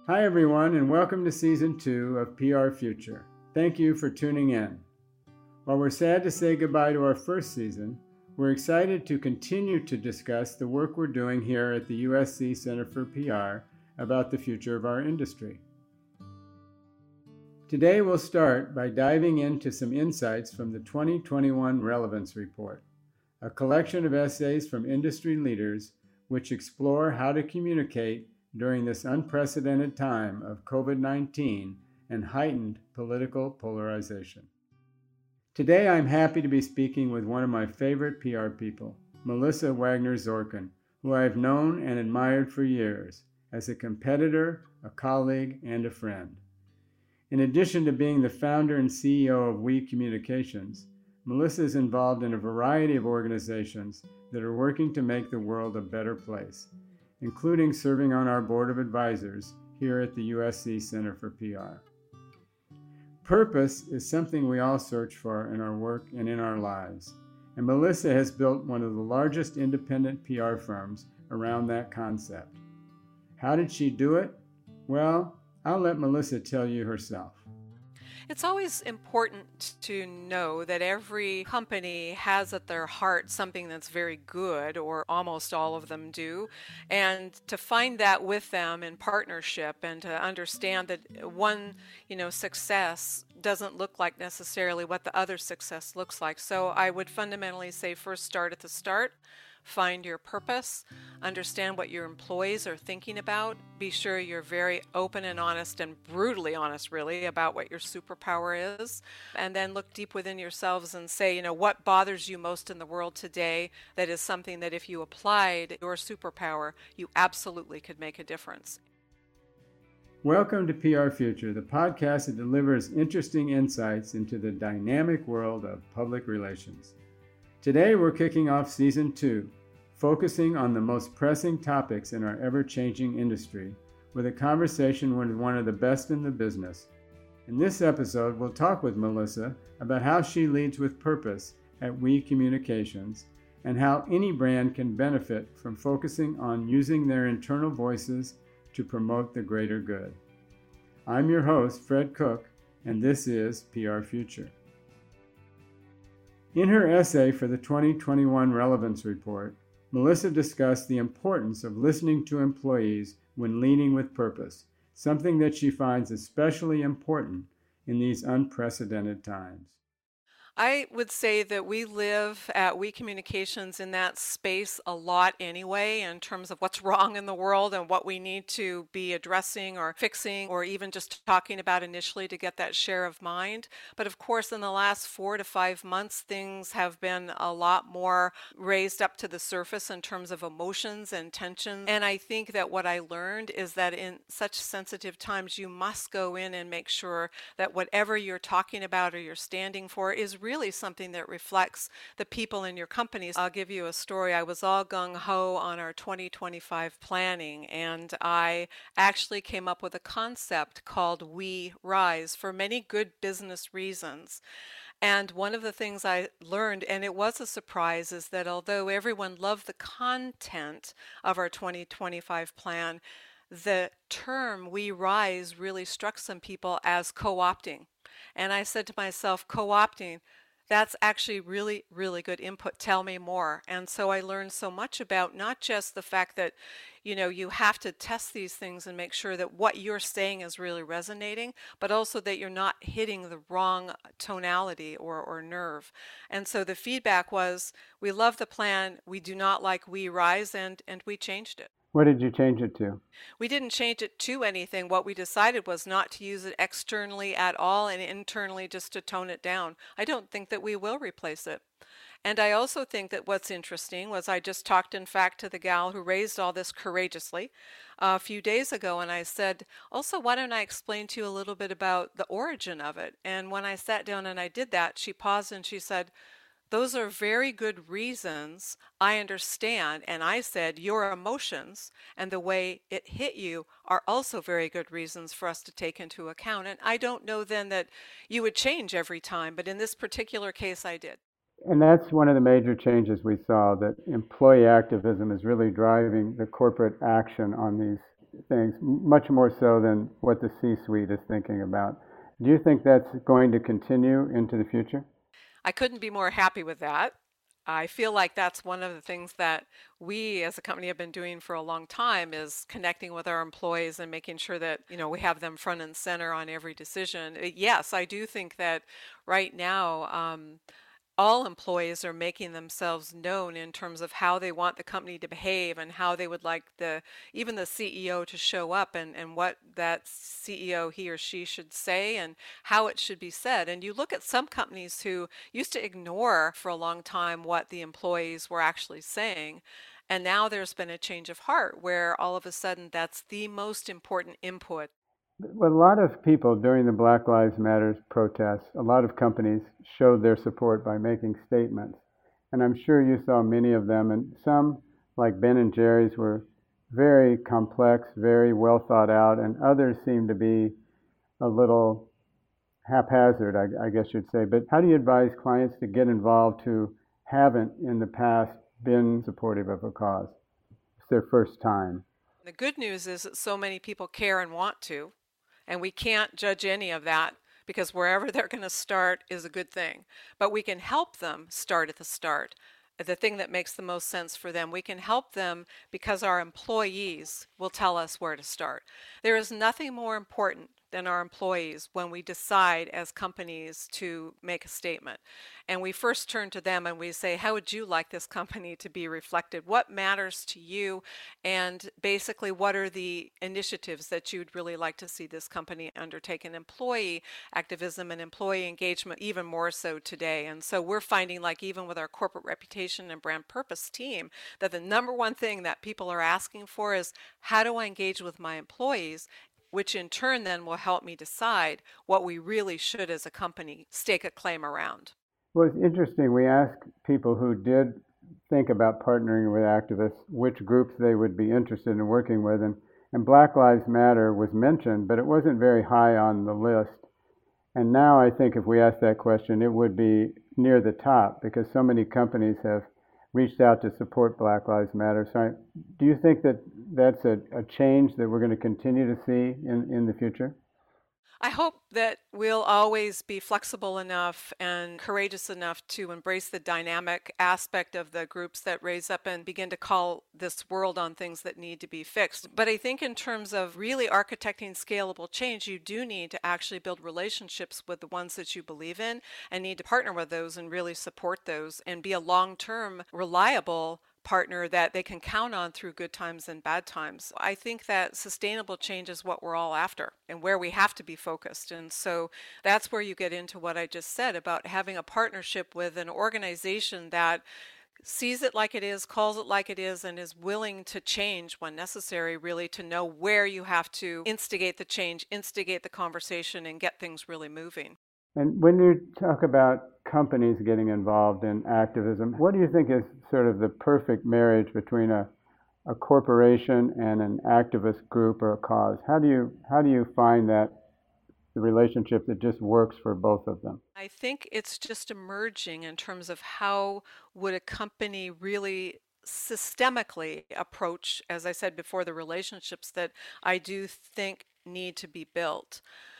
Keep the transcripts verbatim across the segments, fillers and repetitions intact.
Hi, everyone, and welcome to Season two of P R Future. Thank you for tuning in. While we're sad to say goodbye to our first season, we're excited to continue to discuss the work we're doing here at the U S C Center for P R about the future of our industry. Today, we'll start by diving into some insights from the twenty twenty-one Relevance Report, a collection of essays from industry leaders which explore how to communicate during this unprecedented time of COVID nineteen and heightened political polarization. Today, I'm happy to be speaking with one of my favorite P R people, Melissa Wagner Zorkin, who I have known and admired for years as a competitor, a colleague, and a friend. In addition to being the founder and C E O of We Communications, Melissa is involved in a variety of organizations that are working to make the world a better place, including serving on our board of advisors here at the U S C Center for P R. Purpose is something we all search for in our work and in our lives, and Melissa has built one of the largest independent P R firms around that concept. How did she do it? Well, I'll let Melissa tell you herself. It's always important to know that every company has at their heart something that's very good, or almost all of them do, and to find that with them in partnership and to understand that one, you know, success doesn't look like necessarily what the other success looks like. So I would fundamentally say first start at the start. Find your purpose, understand what your employees are thinking about, be sure you're very open and honest and brutally honest really about what your superpower is, and then look deep within yourselves and say, you know, what bothers you most in the world today that is something that if you applied your superpower, you absolutely could make a difference. Welcome to P R Future, the podcast that delivers interesting insights into the dynamic world of public relations. Today, we're kicking off Season two, focusing on the most pressing topics in our ever-changing industry with a conversation with one of the best in the business. In this episode, we'll talk with Melissa about how she leads with purpose at We Communications and how any brand can benefit from focusing on using their internal voices to promote the greater good. I'm your host, Fred Cook, and this is P R Future. In her essay for the twenty twenty-one Relevance Report, Melissa discussed the importance of listening to employees when leading with purpose, something that she finds especially important in these unprecedented times. I would say that we live at We Communications in that space a lot anyway, in terms of what's wrong in the world and what we need to be addressing or fixing or even just talking about initially to get that share of mind. But of course, in the last four to five months, things have been a lot more raised up to the surface in terms of emotions and tensions. And I think that what I learned is that in such sensitive times, you must go in and make sure that whatever you're talking about or you're standing for is really something that reflects the people in your companies. I'll give you a story. I was all gung-ho on our twenty twenty-five planning, and I actually came up with a concept called We Rise for many good business reasons. And one of the things I learned, and it was a surprise, is that although everyone loved the content of our twenty twenty-five plan, the term We Rise really struck some people as co-opting. And I said to myself, co-opting, that's actually really, really good input. Tell me more. And so I learned so much about not just the fact that, you know, you have to test these things and make sure that what you're saying is really resonating, but also that you're not hitting the wrong tonality or, or nerve. And so the feedback was, we love the plan, we do not like We Rise, and, and we changed it. What did you change it to? We didn't change it to anything. What we decided was not to use it externally at all and internally just to tone it down. I don't think that we will replace it. And I also think that what's interesting was I just talked, in fact, to the gal who raised all this courageously a few days ago, and I said, also, why don't I explain to you a little bit about the origin of it? And when I sat down and I did that, she paused and she said, those are very good reasons. I understand. And I said, your emotions and the way it hit you are also very good reasons for us to take into account. And I don't know then that you would change every time, but in this particular case, I did. And that's one of the major changes we saw, that employee activism is really driving the corporate action on these things, much more so than what the C-suite is thinking about. Do you think that's going to continue into the future? I couldn't be more happy with that. I feel like that's one of the things that we as a company have been doing for a long time is connecting with our employees and making sure that, you know, we have them front and center on every decision. Uh, Yes, I do think that right now, um, all employees are making themselves known in terms of how they want the company to behave and how they would like the even the C E O to show up and, and what that C E O he or she should say and how it should be said. And you look at some companies who used to ignore for a long time what the employees were actually saying. And now there's been a change of heart where all of a sudden that's the most important input. Well, a lot of people during the Black Lives Matter protests, a lot of companies showed their support by making statements. And I'm sure you saw many of them, and some, like Ben and Jerry's, were very complex, very well thought out, and others seem to be a little haphazard, I, I guess you'd say. But how do you advise clients to get involved who haven't in the past been supportive of a cause? It's their first time. The good news is that so many people care and want to. And we can't judge any of that because wherever they're going to start is a good thing. But we can help them start at the start, the thing that makes the most sense for them. We can help them because our employees will tell us where to start. There is nothing more important than our employees when we decide as companies to make a statement. And we first turn to them and we say, how would you like this company to be reflected? What matters to you? And basically, what are the initiatives that you'd really like to see this company undertake? And employee activism and employee engagement, even more so today. And so we're finding, like, even with our corporate reputation and brand purpose team, that the number one thing that people are asking for is, how do I engage with my employees? Which in turn then will help me decide what we really should as a company stake a claim around. Well, it's interesting. We asked people who did think about partnering with activists which groups they would be interested in working with, and, and Black Lives Matter was mentioned, but it wasn't very high on the list. And now I think if we ask that question, it would be near the top because so many companies have reached out to support Black Lives Matter. So I, do you think that that's a, a change that we're going to continue to see in, in the future? I hope that we'll always be flexible enough and courageous enough to embrace the dynamic aspect of the groups that raise up and begin to call this world on things that need to be fixed. But I think in terms of really architecting scalable change, you do need to actually build relationships with the ones that you believe in and need to partner with those and really support those and be a long-term, reliable partner that they can count on through good times and bad times. I think that sustainable change is what we're all after and where we have to be focused. And so that's where you get into what I just said about having a partnership with an organization that sees it like it is, calls it like it is, and is willing to change when necessary, really to know where you have to instigate the change, instigate the conversation, and get things really moving. And when you talk about companies getting involved in activism, what do you think is sort of the perfect marriage between a, a corporation and an activist group or a cause? How do you how do you find that the relationship that just works for both of them? I think it's just emerging in terms of how would a company really systemically approach, as I said before, the relationships that I do think need to be built.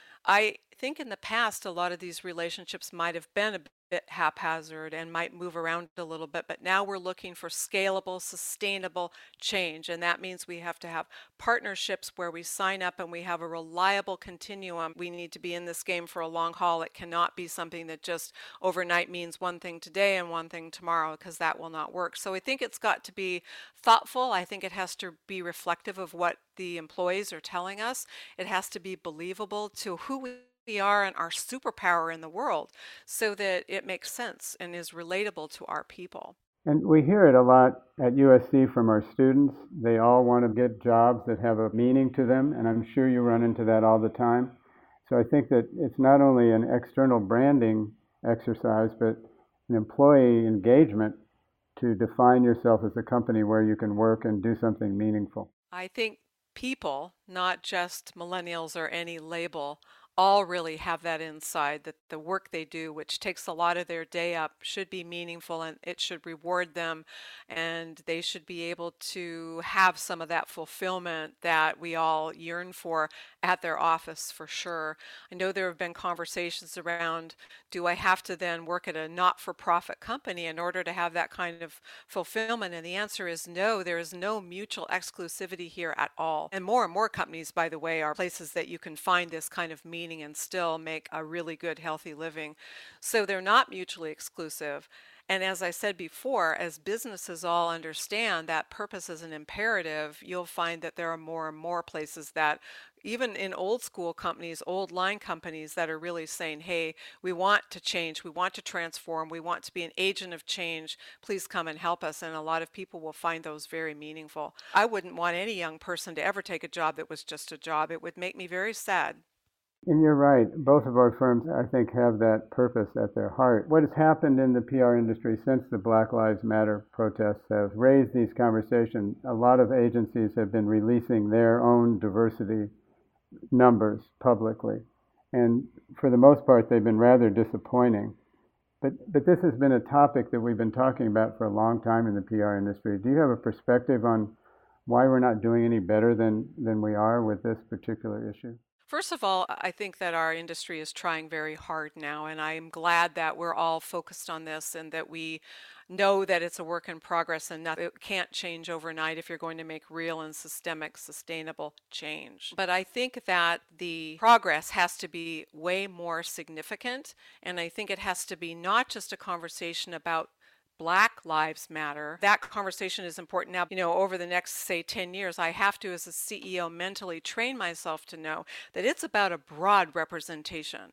I think in the past, a lot of these relationships might have been a bit haphazard and might move around a little bit, but now we're looking for scalable, sustainable change. And that means we have to have partnerships where we sign up and we have a reliable continuum. We need to be in this game for a long haul. It cannot be something that just overnight means one thing today and one thing tomorrow, because that will not work. So I think it's got to be thoughtful. I think it has to be reflective of what the employees are telling us. It has to be believable to who we we are and our superpower in the world so that it makes sense and is relatable to our people. And we hear it a lot at U S C from our students. They all want to get jobs that have a meaning to them, and I'm sure you run into that all the time. So I think that it's not only an external branding exercise, but an employee engagement to define yourself as a company where you can work and do something meaningful. I think people, not just millennials or any label, all really have that inside, that the work they do, which takes a lot of their day up, should be meaningful and it should reward them, and they should be able to have some of that fulfillment that we all yearn for at their office for sure. I know there have been conversations around, do I have to then work at a not-for-profit company in order to have that kind of fulfillment? And the answer is no, there is no mutual exclusivity here at all. And more and more companies, by the way, are places that you can find this kind of meaning and still make a really good, healthy living. So they're not mutually exclusive. And as I said before, as businesses all understand that purpose is an imperative, you'll find that there are more and more places that, even in old school companies, old line companies, that are really saying, hey, we want to change, we want to transform, we want to be an agent of change, please come and help us. And a lot of people will find those very meaningful. I wouldn't want any young person to ever take a job that was just a job. It would make me very sad. And you're right. Both of our firms, I think, have that purpose at their heart. What has happened in the P R industry since the Black Lives Matter protests have raised these conversations, a lot of agencies have been releasing their own diversity numbers publicly. And for the most part, they've been rather disappointing. But, but this has been a topic that we've been talking about for a long time in the P R industry. Do you have a perspective on why we're not doing any better than, than we are with this particular issue? First of all, I think that our industry is trying very hard now, and I'm glad that we're all focused on this and that we know that it's a work in progress and that it can't change overnight if you're going to make real and systemic, sustainable change. But I think that the progress has to be way more significant, and I think it has to be not just a conversation about Black Lives Matter. That conversation is important now. You know, over the next, say, ten years, I have to, as a C E O, mentally train myself to know that it's about a broad representation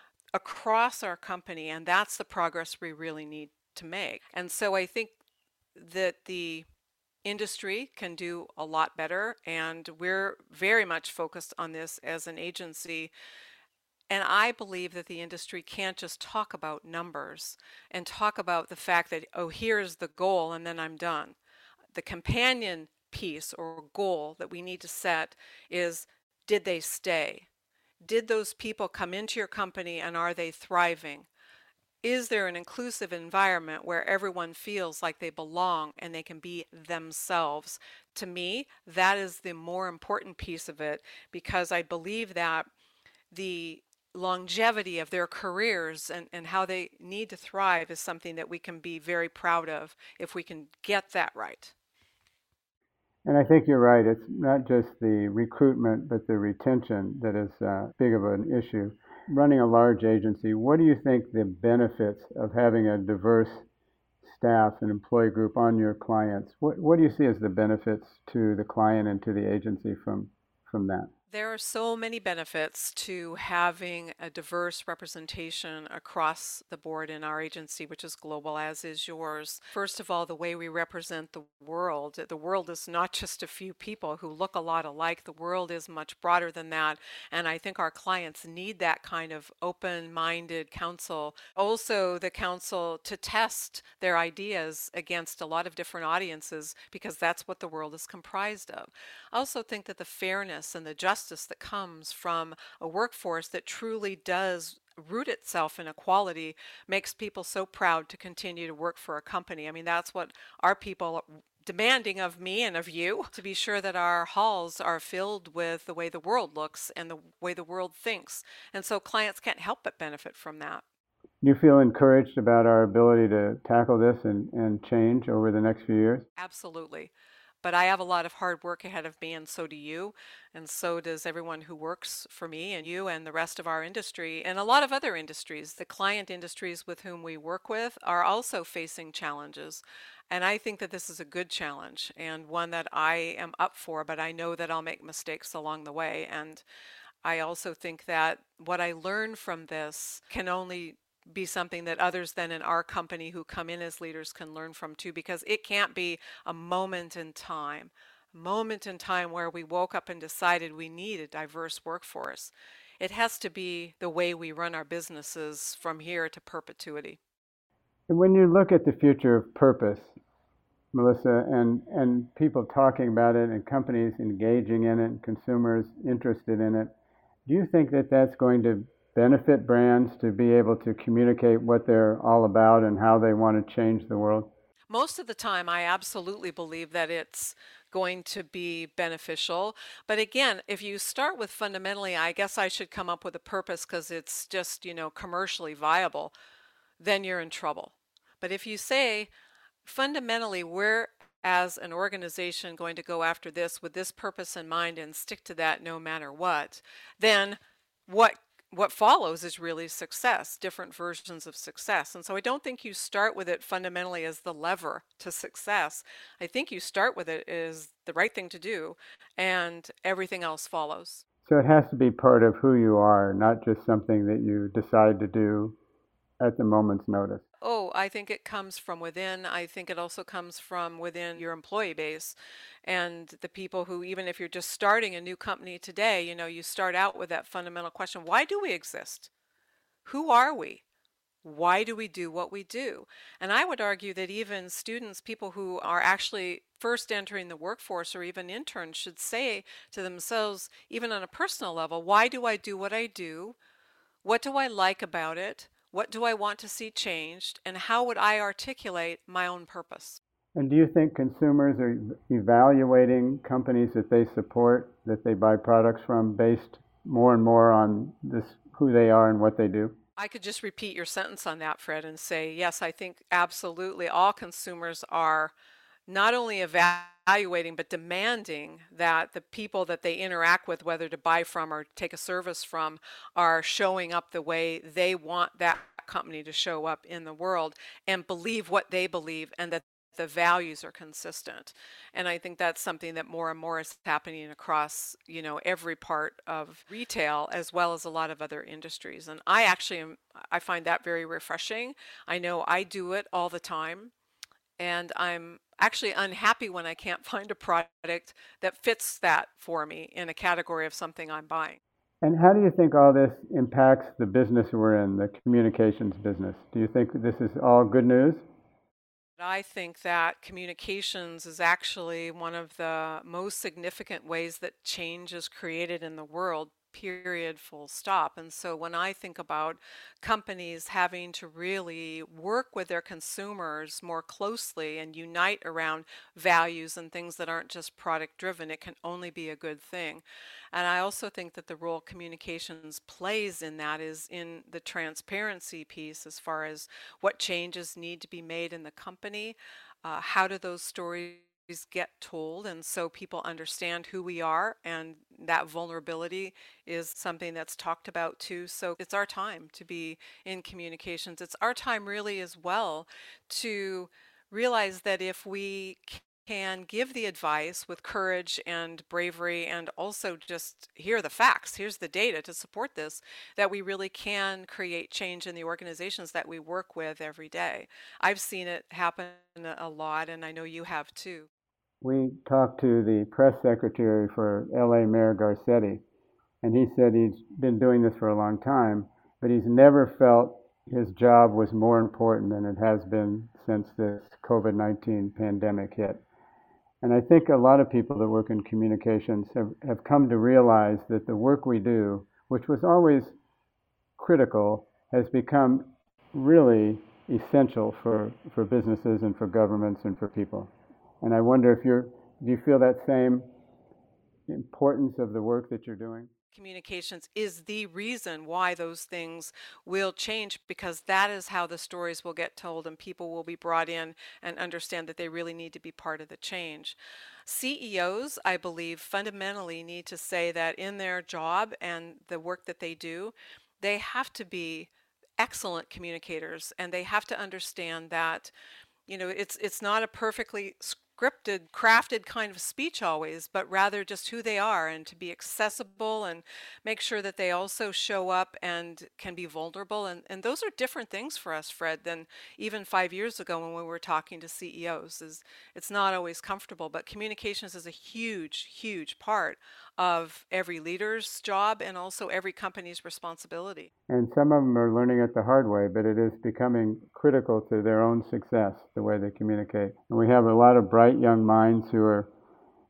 across our company, and that's the progress we really need to make. And so I think that the industry can do a lot better, and we're very much focused on this as an agency. And I believe that the industry can't just talk about numbers and talk about the fact that, oh, here's the goal and then I'm done. The companion piece or goal that we need to set is, did they stay? Did those people come into your company and are they thriving? Is there an inclusive environment where everyone feels like they belong and they can be themselves? To me, that is the more important piece of it, because I believe that the longevity of their careers and, and how they need to thrive is something that we can be very proud of if we can get that right. And I think you're right. It's not just the recruitment, but the retention that is uh, big of an issue. Running a large agency, what do you think the benefits of having a diverse staff and employee group on your clients? What, what do you see as the benefits to the client and to the agency from, from that? There are so many benefits to having a diverse representation across the board in our agency, which is global, as is yours. First of all, the way we represent the world. The world is not just a few people who look a lot alike. The world is much broader than that, and I think our clients need that kind of open-minded counsel. Also, the counsel to test their ideas against a lot of different audiences, because that's what the world is comprised of. I also think that the fairness and the justice that comes from a workforce that truly does root itself in equality makes people so proud to continue to work for a company. I mean, that's what our people are demanding of me and of you, to be sure that our halls are filled with the way the world looks and the way the world thinks. And so clients can't help but benefit from that. Do you feel encouraged about our ability to tackle this and, and change over the next few years? Absolutely. But I have a lot of hard work ahead of me, and so do you, and so does everyone who works for me and you and the rest of our industry and a lot of other industries. The client industries with whom we work with are also facing challenges. And I think that this is a good challenge and one that I am up for, but I know that I'll make mistakes along the way. And I also think that what I learn from this can only be something that others then in our company who come in as leaders can learn from too, because it can't be a moment in time, a moment in time where we woke up and decided we need a diverse workforce. It has to be the way we run our businesses from here to perpetuity. And when you look at the future of purpose, Melissa, and, and people talking about it and companies engaging in it and consumers interested in it, Do you think that that's going to benefit brands to be able to communicate what they're all about and how they want to change the world? Most of the time, I absolutely believe that it's going to be beneficial. But again, if you start with fundamentally, I guess I should come up with a purpose because it's just, you know, commercially viable, then you're in trouble. But if you say, fundamentally, we're as an organization going to go after this with this purpose in mind and stick to that no matter what, then what what follows is really success, different versions of success. And so I don't think you start with it fundamentally as the lever to success. I think you start with it as the right thing to do, and everything else follows. So it has to be part of who you are, not just something that you decide to do at the moment's notice. Oh, I think it comes from within. I think it also comes from within your employee base and the people who, even if you're just starting a new company today, you know, you start out with that fundamental question, why do we exist? Who are we? Why do we do what we do? And I would argue that even students, people who are actually first entering the workforce or even interns, should say to themselves, even on a personal level, why do I do what I do? What do I like about it? What do I want to see changed? And how would I articulate my own purpose? And do you think consumers are evaluating companies that they support, that they buy products from, based more and more on this, who they are and what they do? I could just repeat your sentence on that, Fred, and say, yes, I think absolutely all consumers are not only evaluating but demanding that the people that they interact with, whether to buy from or take a service from, are showing up the way they want that company to show up in the world and believe what they believe, and that the values are consistent. And I think that's something that more and more is happening across, you know, every part of retail as well as a lot of other industries. And I actually am, I find that very refreshing. I know I do it all the time. And I'm actually unhappy when I can't find a product that fits that for me in a category of something I'm buying. And how do you think all this impacts the business we're in, the communications business? Do you think this is all good news? I think that communications is actually one of the most significant ways that change is created in the world, period, full stop. And so when I think about companies having to really work with their consumers more closely and unite around values and things that aren't just product driven, it can only be a good thing. And I also think that the role communications plays in that is in the transparency piece, as far as what changes need to be made in the company, uh, how do those stories get told, and so people understand who we are, and that vulnerability is something that's talked about too. So it's our time to be in communications. It's our time really as well to realize that if we can give the advice with courage and bravery, and also just hear the facts, here's the data to support this, that we really can create change in the organizations that we work with every day. I've seen it happen a lot, and I know you have too. We talked to the press secretary for L A Mayor Garcetti, and he said he's been doing this for a long time, but he's never felt his job was more important than it has been since this COVID nineteen pandemic hit. And I think a lot of people that work in communications have, have come to realize that the work we do, which was always critical, has become really essential for, for businesses and for governments and for people. And I wonder if you're, do you feel that same importance of the work that you're doing? Communications is the reason why those things will change, because that is how the stories will get told and people will be brought in and understand that they really need to be part of the change. C E Os, I believe, fundamentally need to say that in their job and the work that they do, they have to be excellent communicators, and they have to understand that, you know, it's it's not a perfectly scripted, crafted kind of speech always, but rather just who they are, and to be accessible and make sure that they also show up and can be vulnerable. And, and those are different things for us, Fred, than even five years ago when we were talking to C E Os. Is It's not always comfortable, but communications is a huge, huge part of every leader's job and also every company's responsibility. And some of them are learning it the hard way, but it is becoming critical to their own success, the way they communicate. And we have a lot of bright young minds who are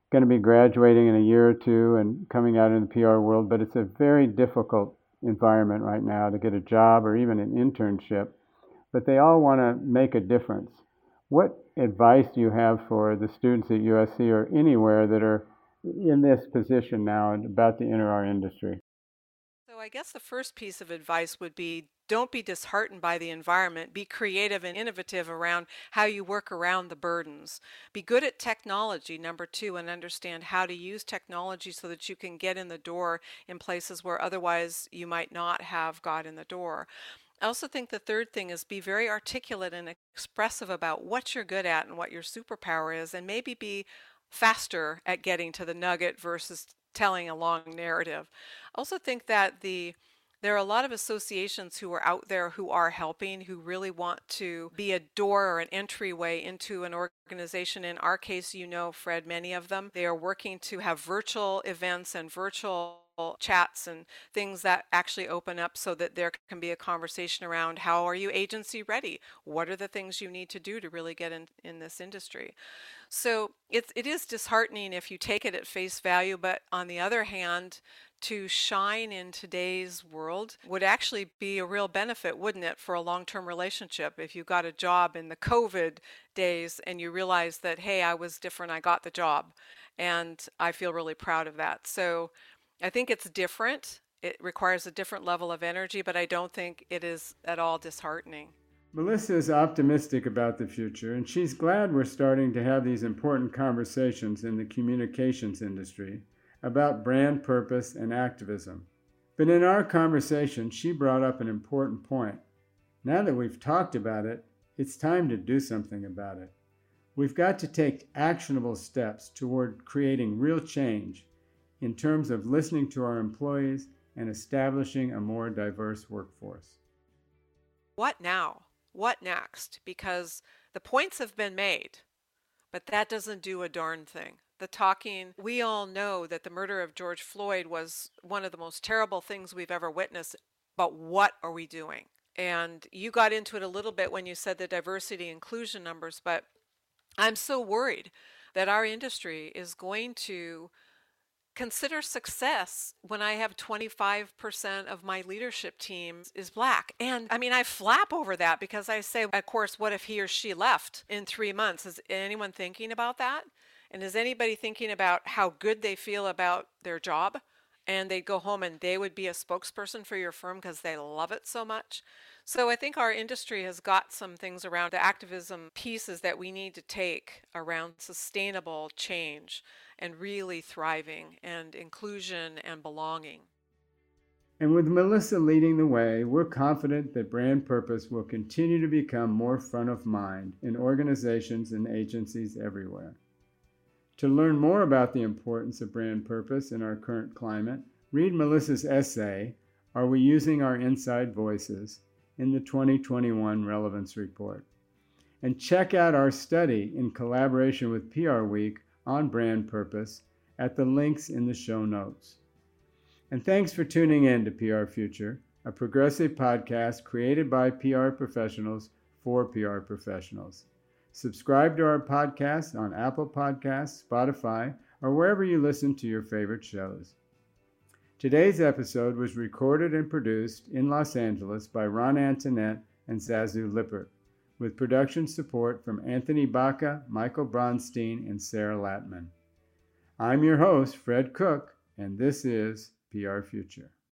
going to be graduating in a year or two and coming out in the P R world, but it's a very difficult environment right now to get a job or even an internship. But they all want to make a difference. What advice do you have for the students at U S C or anywhere that are in this position now and about to enter our industry? So I guess the first piece of advice would be don't be disheartened by the environment. Be creative and innovative around how you work around the burdens. Be good at technology, number two, and understand how to use technology so that you can get in the door in places where otherwise you might not have got in the door. I also think the third thing is be very articulate and expressive about what you're good at and what your superpower is, and maybe be faster at getting to the nugget versus telling a long narrative. I also think that the there are a lot of associations who are out there who are helping, who really want to be a door or an entryway into an organization. In our case, you know, Fred, many of them, they are working to have virtual events and virtual chats and things that actually open up so that there can be a conversation around how are you agency ready? What are the things you need to do to really get in, in this industry? So it's, it is disheartening if you take it at face value, but on the other hand, to shine in today's world would actually be a real benefit, wouldn't it, for a long-term relationship? If you got a job in the COVID days and you realize that, hey, I was different, I got the job, and I feel really proud of that. So I think it's different. It requires a different level of energy, but I don't think it is at all disheartening. Melissa is optimistic about the future, and she's glad we're starting to have these important conversations in the communications industry about brand purpose and activism. But in our conversation, she brought up an important point. Now that we've talked about it, it's time to do something about it. We've got to take actionable steps toward creating real change in terms of listening to our employees and establishing a more diverse workforce. What now? What next? Because the points have been made, but that doesn't do a darn thing. The talking, we all know that the murder of George Floyd was one of the most terrible things we've ever witnessed, but what are we doing? And you got into it a little bit when you said the diversity inclusion numbers, but I'm so worried that our industry is going to consider success when I have twenty-five percent of my leadership team is black. And I mean, I flap over that because I say, of course, what if he or she left in three months? Is anyone thinking about that? And is anybody thinking about how good they feel about their job? And they'd go home and they would be a spokesperson for your firm because they love it so much. So I think our industry has got some things around the activism pieces that we need to take around sustainable change and really thriving and inclusion and belonging. And with Melissa leading the way, we're confident that brand purpose will continue to become more front of mind in organizations and agencies everywhere. To learn more about the importance of brand purpose in our current climate, read Melissa's essay, Are We Using Our Inside Voices?, in the twenty twenty-one Relevance Report. And check out our study in collaboration with P R Week on brand purpose at the links in the show notes. And thanks for tuning in to P R Future, a progressive podcast created by P R professionals for P R professionals. Subscribe to our podcast on Apple Podcasts, Spotify, or wherever you listen to your favorite shows. Today's episode was recorded and produced in Los Angeles by Ron Antoinette and Zazu Lippert, with production support from Anthony Baca, Michael Bronstein, and Sarah Latman. I'm your host, Fred Cook, and this is P R Future.